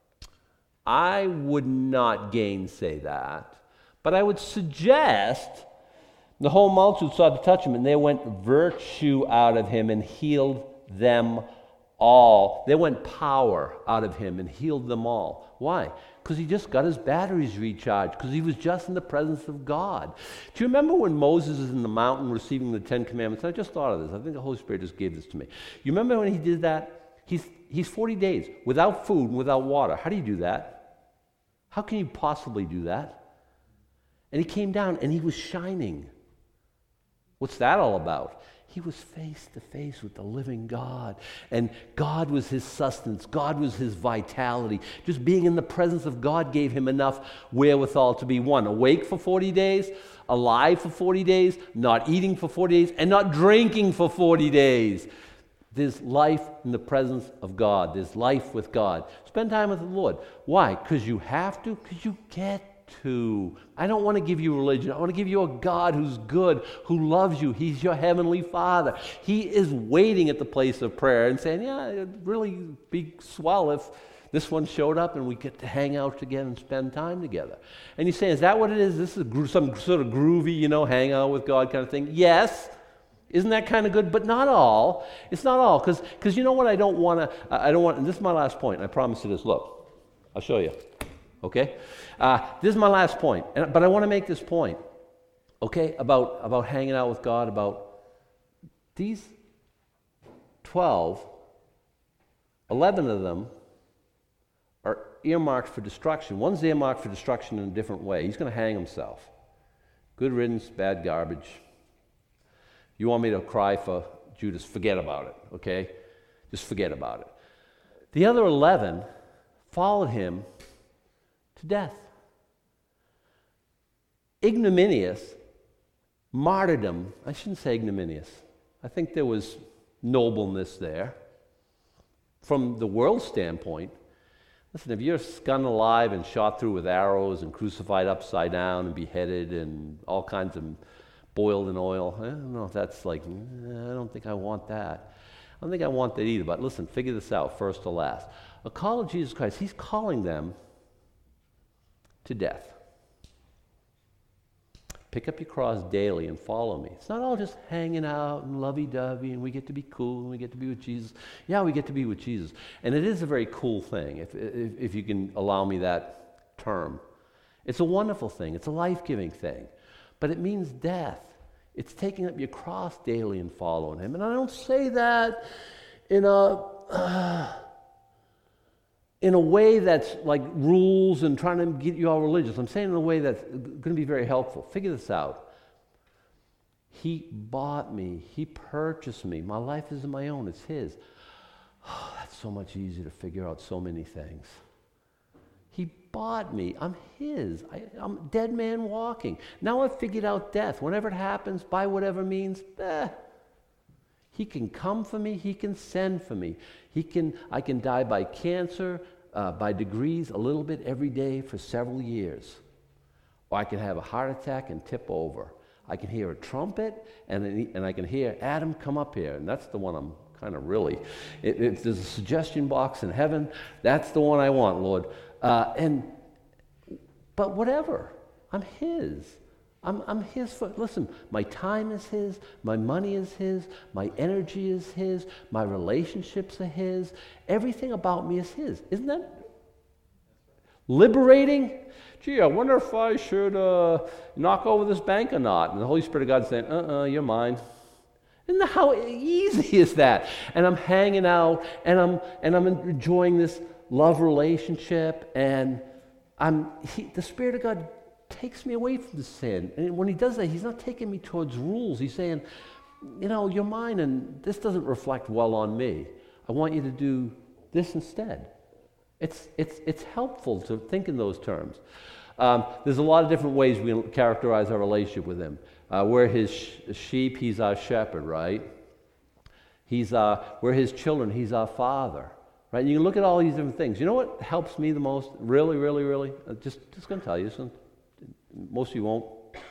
I would not gainsay that. But I would suggest the whole multitude sought to touch him, and there went virtue out of him and healed them all. There went power out of him and healed them all. Why? Because he just got his batteries recharged, because he was just in the presence of God. Do you remember when Moses is in the mountain receiving the 10 Commandments? I just thought of this. I think the Holy Spirit just gave this to me. You remember when he did that? He's 40 days without food and without water. How do you do that? How can you possibly do that? And he came down and he was shining. What's that all about? He was face to face with the living God. And God was his sustenance. God was his vitality. Just being in the presence of God gave him enough wherewithal to be one, awake for 40 days, alive for 40 days, not eating for 40 days, and not drinking for 40 days. There's life in the presence of God. There's life with God. Spend time with the Lord. Why? Because you have to? Because you get to. I don't want to give you religion. I want to give you a God who's good, who loves you. He's your heavenly Father. He is waiting at the place of prayer and saying, yeah, it'd really be swell if this one showed up and we get to hang out together and spend time together. And you say, is that what it is? This is some sort of groovy, hang out with God kind of thing? Yes. Isn't that kind of good? But not all. It's not all, because you know what I don't want to, and this is my last point, I promise you this. Look, I'll show you, okay? This is my last point, but I want to make this point, okay, about hanging out with God, about these 12, 11 of them are earmarked for destruction. One's earmarked for destruction in a different way. He's going to hang himself. Good riddance, bad garbage. You want me to cry for Judas? Forget about it, okay? Just forget about it. The other 11 followed him to death. Ignominious, martyrdom. I shouldn't say ignominious. I think there was nobleness there. From the world's standpoint, listen, if you're skinned alive and shot through with arrows and crucified upside down and beheaded and all kinds of boiled in oil, I don't know if that's like, I don't think I want that. I don't think I want that either, but listen, figure this out first to last. A call of Jesus Christ, he's calling them to death. Pick up your cross daily and follow me. It's not all just hanging out and lovey-dovey and we get to be cool and we get to be with Jesus. Yeah, we get to be with Jesus. And it is a very cool thing, if you can allow me that term. It's a wonderful thing. It's a life-giving thing. But it means death. It's taking up your cross daily and following him. And I don't say that in a way that's like rules and trying to get you all religious. I'm saying in a way that's going to be very helpful. Figure this out. He bought me. He purchased me. My life isn't my own. It's his. Oh, that's so much easier to figure out so many things. He bought me. I'm his. I'm a dead man walking. Now I've figured out death. Whenever it happens, by whatever means, he can come for me. He can send for me. I can die by cancer, by degrees, a little bit every day for several years. Or I can have a heart attack and tip over. I can hear a trumpet, and I can hear Adam, come up here. And that's the one I'm kind of really. If there's a suggestion box in heaven, that's the one I want, Lord. But whatever, I'm his. I'm his for, listen, my time is his, my money is his, my energy is his, my relationships are his, everything about me is his. Isn't that liberating? Gee, I wonder if I should knock over this bank or not. And the Holy Spirit of God is saying, you're mine. Isn't that how easy is that? And I'm hanging out, and I'm enjoying this love relationship, and the Spirit of God takes me away from the sin. And when he does that, he's not taking me towards rules. He's saying, you're mine, and this doesn't reflect well on me. I want you to do this instead. It's helpful to think in those terms. There's a lot of different ways we characterize our relationship with him. We're his sheep, he's our shepherd, right? We're his children, he's our father. Right? And you can look at all these different things. You know what helps me the most? Really, really, really? Just going to tell you. Most of you won't.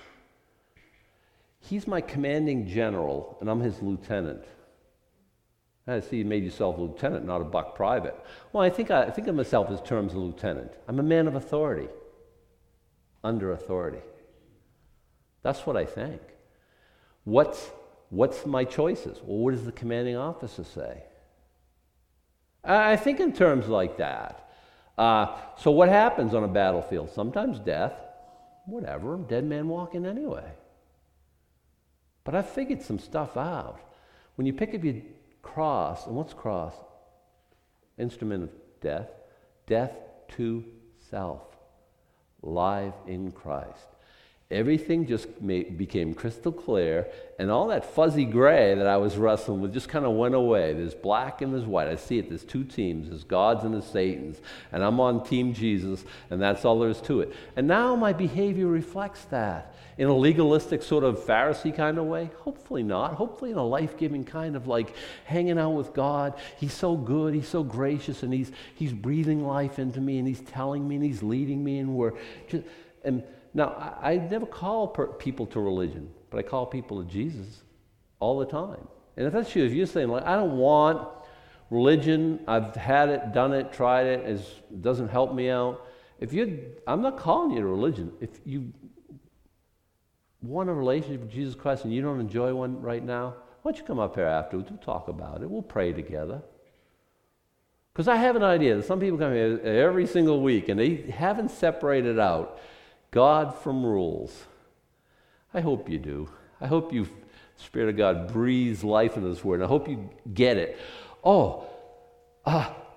He's my commanding general, and I'm his lieutenant. I see you made yourself a lieutenant, not a buck private. Well, I think of myself as terms of lieutenant. I'm a man of authority, under authority. That's what I think. What's my choices? Well, what does the commanding officer say? I think in terms like that. So what happens on a battlefield? Sometimes death. Whatever, dead man walking anyway. But I figured some stuff out. When you pick up your cross, and what's cross? Instrument of death. Death to self. Live in Christ. Everything just became crystal clear, and all that fuzzy gray that I was wrestling with just kind of went away. There's black and there's white. I see it. There's two teams. There's God's and there's Satan's. And I'm on Team Jesus, and that's all there is to it. And now my behavior reflects that in a legalistic sort of Pharisee kind of way. Hopefully not. Hopefully in a life-giving kind of like hanging out with God. He's so good. He's so gracious, and he's breathing life into me, and he's telling me, and he's leading me, and we're just... Now, I never call people to religion, but I call people to Jesus all the time. And if that's you, if you're saying, like, I don't want religion, I've had it, done it, tried it, it doesn't help me out. I'm not calling you to religion. If you want a relationship with Jesus Christ and you don't enjoy one right now, why don't you come up here afterwards? We'll talk about it. We'll pray together. Because I have an idea that some people come here every single week and they haven't separated out God from rules. I hope you do. I hope the Spirit of God breathes life into this word. I hope you get it.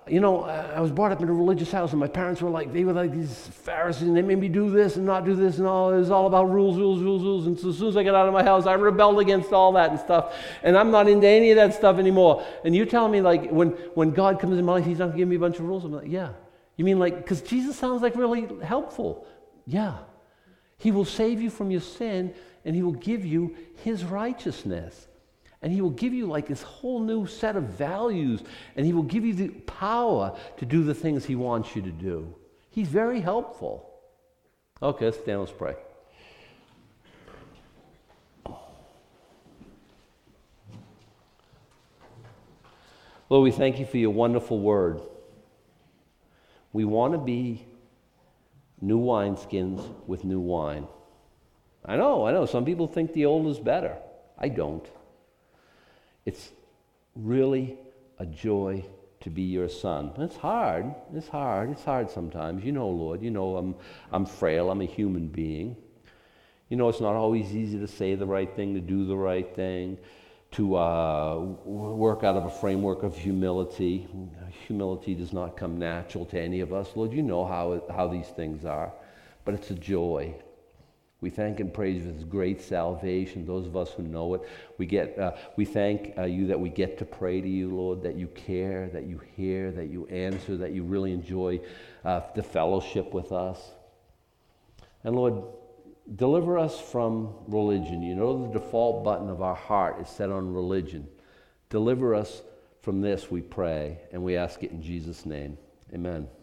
I was brought up in a religious house, and my parents were like, these Pharisees, and they made me do this and not do this, and all. It was all about rules, rules, rules, rules. And so as soon as I got out of my house, I rebelled against all that and stuff. And I'm not into any of that stuff anymore. And you're telling me, like, when God comes in my life, He's not going to give me a bunch of rules? I'm like, yeah. You mean, like, because Jesus sounds like really helpful. Yeah. He will save you from your sin, and He will give you His righteousness. And He will give you like this whole new set of values, and He will give you the power to do the things He wants you to do. He's very helpful. Okay, let's stand, let's pray. Lord, we thank You for Your wonderful word. We want to be new wineskins with new wine. I know. Some people think the old is better. I don't. It's really a joy to be Your son. It's hard. It's hard sometimes. Lord, I'm frail. I'm a human being. It's not always easy to say the right thing, to do the right thing, to work out of a framework of humility. Humility does not come natural to any of us. Lord, You know how these things are, but it's a joy. We thank and praise You for this great salvation. Those of us who know it, we thank You that we get to pray to You, Lord, that You care, that You hear, that You answer, that You really enjoy the fellowship with us. And Lord, deliver us from religion. The default button of our heart is set on religion. Deliver us from this, we pray, and we ask it in Jesus' name. Amen.